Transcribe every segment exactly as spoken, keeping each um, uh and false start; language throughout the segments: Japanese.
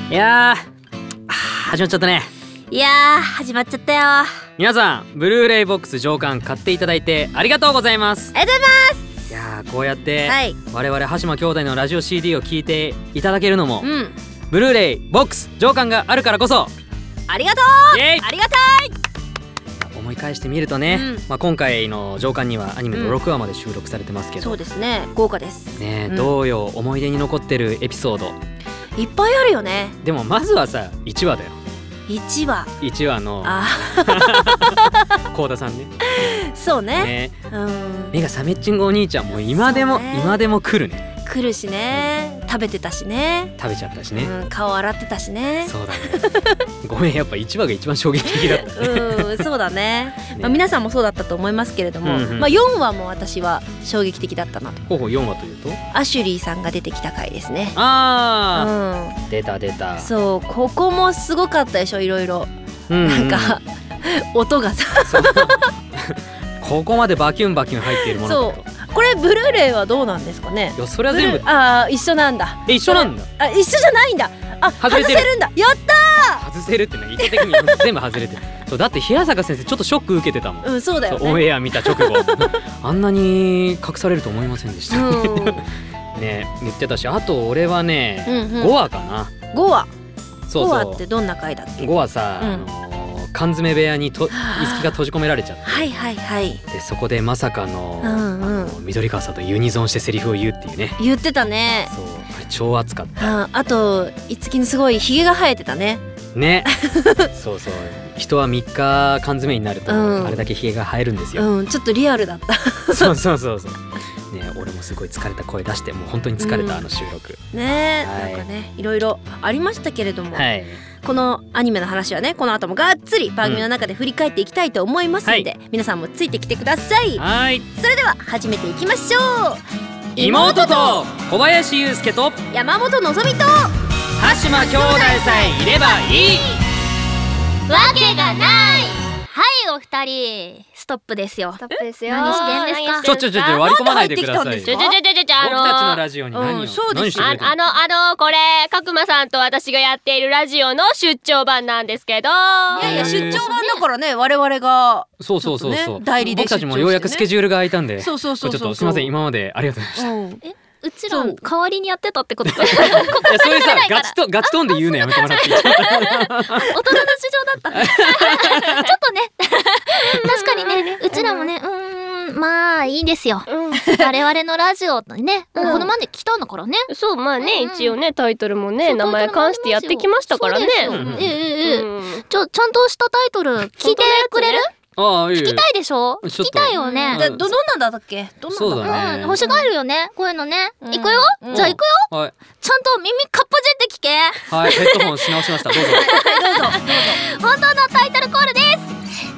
いやー始まっちゃったね。 いやー始まっちゃったよ。 皆さんブルーレイボックス上巻買っていただいてありがとうございます。 ありがとうございます。 いやーこうやって、 はい、 我々羽島兄弟のラジオ シーディー を聞いていただけるのも、 うん、 ブルーレイボックス上巻があるからこそ。 ありがとう。 イエイ。 ありがたい。 思い返してみるとね、うんまあ、今回の上巻にはアニメのろくわまで収録されてますけど、 うん、そうですね、豪華ですね、 うん、 どうよ思い出に残ってるエピソードいっぱいあるよね。 でもまずはさいちわだよ。 いちわいちわの幸田さんね。 そうね、 ね、 うん、 目がサメッチングお兄ちゃんも今でも、ね、今でも来るね。 来るしね、食べてたしね。 食べちゃったしね、 うん、顔洗ってたしね。 そうだねごめん、やっぱいちわが一番衝撃的だった、ね、 うんそうだねね、まあ、皆さんもそうだったと思いますけれども、 うんうん、 まあ、よんわも私は衝撃的だったなと。 ほうほうよんわというとアシュリーさんが出てきた回ですね。 あー、 うん、 出た出た。 そう、ここもすごかったでしょ、いろいろ、うんうん、なんか音がさここまでバキュンバキュン入っているものだと。 そうこれブルーレイはどうなんですかね。 いやそれは全部あー一緒なんだ。 え一緒なんだ。 あ一緒じゃないんだ。あ外せるんだ。やったー。 外せるってね、意図的に全部外れてるそうだって平坂先生ちょっとショック受けてたもん。 うんそうだよね。 オンエア見た直後あんなに隠されると思いませんでした、うん、ね言ってたし、あと俺はね、うんうん、ごわかな。 ごわそうそう、 ごわってどんな回だっけ。 ごわさ、うん、あの缶詰部屋にとイスキが閉じ込められちゃってはいはいはい。 でそこでまさかの、うんうん、あの緑川さんとユニゾンしてセリフを言うっていうね。 言ってたね。 そうあれ超熱かった。 あ, あといつきにすごいひげが生えてたね。 ねそうそう、人はみっか缶詰になると、うん、あれだけひげが生えるんですよ、 うん、ちょっとリアルだったそうそうそうそうね、俺もすごい疲れた声出して、もう本当に疲れた、うん、あの収録ね、 はい、 なんかねいろいろありましたけれども、はい、このアニメの話はねこの後もがっつり番組の中で振り返っていきたいと思いますので、うんはい、皆さんもついてきてください。 はい、 それでは始めていきましょう。 妹と小林祐介と山本のぞみと羽島兄弟さえいればいいわけがない。はいお二人ストップですよ。 ストップですよ。 何してんですか。 ちょちょちょちょ割り込まないでください。 ちょちょちょちょあのー、僕たちのラジオに何を、うん、そうですよ。 ああのあのこれ角間さんと私がやっているラジオの出張版なんですけど。いやいや出張版だからね、我々がそうそうそうそう、 ね、代理で出張してね、 僕たちもようやくスケジュールが空いたんで、 そうそうそうそう、 ちょっとすみません今までありがとうございました。 えうちら代わりにやってたってことか。 いやそういうさガチとガチトーンで言うのやめてもらっていい。大人の事情だったちょっとね確かにね、うちらもね、うーんまあいいですよ、うん、我々のラジオにね、うん、このまで来たんだからね。 そうまあね、うん、一応ねタイトルもね名前関してやってきましたからね。 そうですよ、うん、えええ、うん、ちょちゃんとしたタイトル聞いてくれる？ ああいい聞きたいでしょ。聞きたいよね。 どどんなんだったっけ。どんなんだそうだね、 うん、欲しがるよねこういうのね、うん、行くよ、うん、じゃあ行くよ、はい、ちゃんと耳かっぽじって聞け。 はいヘッドホンし直しました。どうぞはいどうぞどうぞ。 本当のタイトルコールです。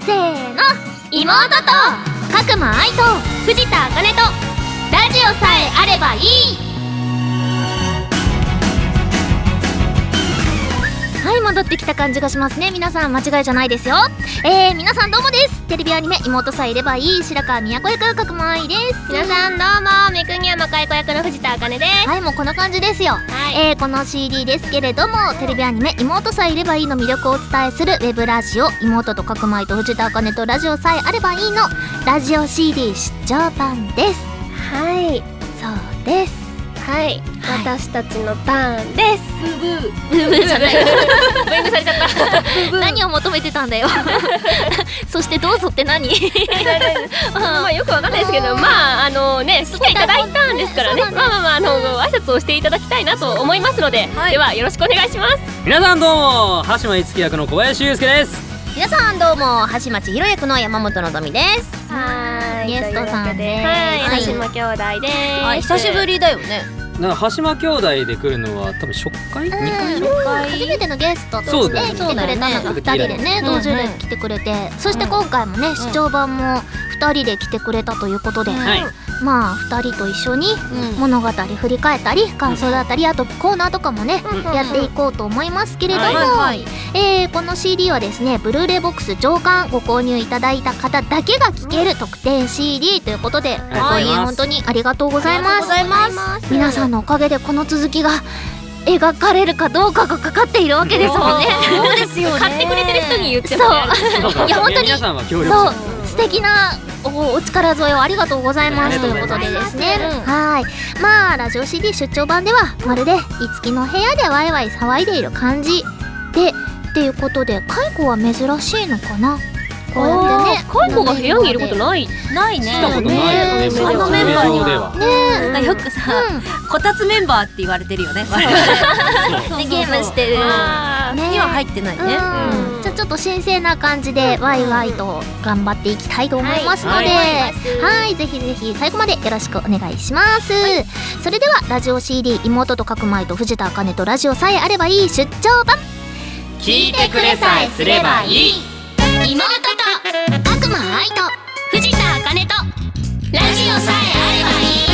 せーの、妹と角間愛と藤田茜とラジオさえあればいい。はい、戻ってきた感じがしますね。皆さん間違いじゃないですよ。えー、皆さんどうもです。テレビアニメ妹さえいればいい白川都役角間愛です。 皆さんどうもめくにやまかい子役の藤田茜です。 はい、もうこんな感じですよ、はい、えー、この シーディー ですけれども、テレビアニメ妹さえいればいいの魅力をお伝えするウェブラジオ妹と角間愛と藤田茜とラジオさえあればいいのラジオ シーディー 出張版です。 はい、 そうです。 はい、はい、私たちのターンです。 ブーブーブーブーじゃないブーイングされちゃった何を求めてたんだよそしてどうぞって何まあよくわかんないですけど、まああのね来ていただいたんですからね、まあまあまああの挨拶をしていただきたいなと思いますので、はい、ではよろしくお願いします。 皆さんどうも羽島樹役の小林祐介です。 皆さんどうも羽島千尋役の山本のぞみです。 はいゲストさんです。 はい羽島兄弟です。 はい久しぶりだよね。 なんか羽島兄弟で来るのは多分初回、うん、にかい初回初めてのゲストとして来てくれたのがふたりでね、同時で来てくれて、そして今回もね、うん、視聴版もふたりで来てくれたということで、うん、まあふたりと一緒に物語振り返ったり感想だったり、あとコーナーとかもね、うん、やっていこうと思いますけれども、はいはい、えー、この シーディー はですねブルーレイボックス上巻ご購入いただいた方だけが聴ける特典 シーディー ということで、ご購入本当にありがとうございます。皆さんのおかげでこの続きが描かれるかどうかがかかっているわけですもんね。 そうですよね。 買ってくれてる人に言ってもね。 そういや本当に皆さんは協力そう素敵なお, お力添えをありがとうございますということでですね、はいまあラジオ シーディー 出張版ではまるでいつきの部屋でワイワイ騒いでいる感じでっていうことでカイコは珍しいのかな。こうやってねカイコが部屋にいることないないね。 したことないよね。 あのメンバーにはねねよくさこたつメンバーって言われてるよね。ゲームしてるには入ってないね。 じゃあちょっと神聖な感じでワイワイと頑張っていきたいと思いますので、はいぜひぜひ最後までよろしくお願いします。それではラジオ シーディー 妹とかくまいと藤田茜とラジオさえあればいい出張版、 聞いてくれさえすればいい。 妹とかくまいと藤田茜とラジオさえあればいい。